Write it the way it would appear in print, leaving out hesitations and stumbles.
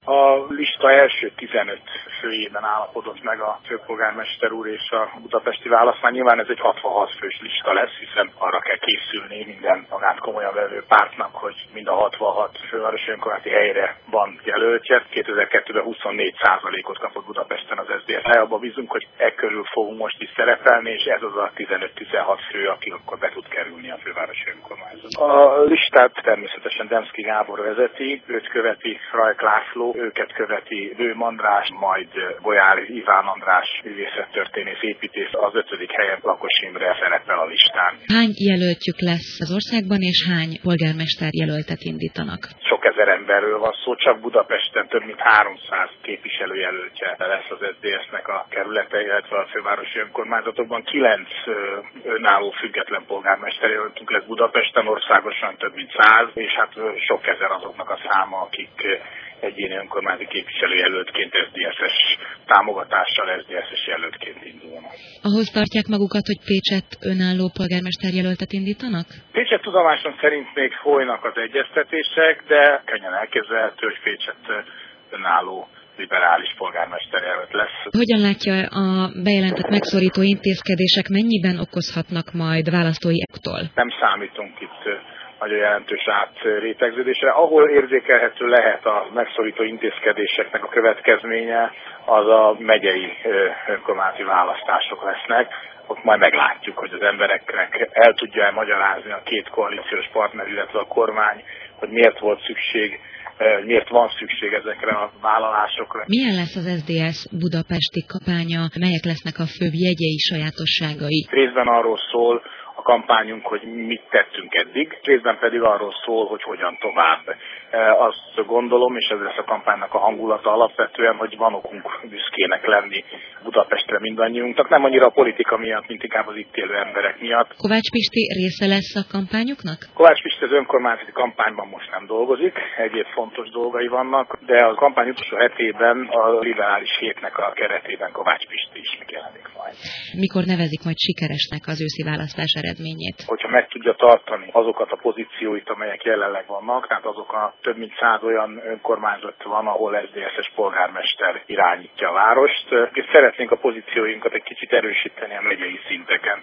A lista első 15 főjében állapodott meg a főpolgármester úr és a budapesti választmány. Nyilván ez egy 66 fős lista lesz, hiszen arra kell készülni minden magát komolyan vevő pártnak, hogy mind a 66 fővárosi önkormányzati helyre van jelöltje. 2002-ben 24%-ot kapott Budapesten az SZDSZ. Abban bízunk, hogy körül fogunk most is szerepelni, és ez az a 15-16 fő, aki akkor be tud kerülni a fővárosi önkormányzatba. A listát természetesen Demszky Gábor vezeti, őt követi Rajk László, őket követi Bőm András, majd Bolyár Iván András, művészettörténész, építész, az 5. helyen Lakos Imre szerepel a listán. Hány jelöltjük lesz az országban, és hány polgármester jelöltet indítanak? Sok ezer emberről van szó, csak Budapesten több mint 300 képviselőjelöltje lesz az SZDSZ-nek a kerülete, illetve a fővárosi önkormányzatokban. 9 önálló független polgármester jelöltünk lesz Budapesten, országosan több mint 100, és hát sok ezer azoknak a száma, akik egyéni önkormányzati képviselőjelöltként SZDSZ-es támogatással SZDSZ-es jelöltként indulnak. Ahhoz tartják magukat, hogy Pécsett önálló polgármesterjelöltet indítanak? Pécsett tudomásom szerint még folynak az egyeztetések, de könnyen elképzelhető, hogy Pécsett önálló liberális polgármesterjelölt lesz. Hogyan látja, a bejelentett megszorító intézkedések mennyiben okozhatnak majd választói ektól? Nem számítunk itt nagyon jelentős átrétegződésre. Ahol érzékelhető lehet a megszorító intézkedéseknek a következménye, az a megyei önkormányzati választások lesznek. Ott majd meglátjuk, hogy az embereknek el tudja magyarázni a két koalíciós partner, illetve a kormány, hogy miért volt szükség, miért van szükség ezekre a vállalásokra. Milyen lesz az SZDSZ budapesti kampánya, melyek lesznek a főbb jegyei, sajátosságai? Részben arról szól a kampányunk, hogy mit tettünk eddig, részben pedig arról szól, hogy hogyan tovább. Azt gondolom, és ez lesz a kampánynak a hangulata alapvetően, hogy van okunk büszkének lenni Budapestre mindannyiunknak, nem annyira a politika miatt, mint inkább az itt élő emberek miatt. Kovács Pisti része lesz a kampányuknak? Kovács Pisti az önkormányzati kampányban most nem dolgozik, egyéb fontos dolgai vannak, de a kampány utolsó hetében a liberális hétnek a keretében Kovács Pisti is megjelenik majd. Mikor nevezik majd sikeresnek az őszi választás eredményét? Hogyha meg tudja tartani azokat a pozícióit, amelyek jelenleg vannak, tehát azok a több mint 100 olyan önkormányzat van, ahol SZDSZ-es polgármester irányítja a várost, és szeretnénk a pozícióinkat egy kicsit erősíteni a megyei szinteken.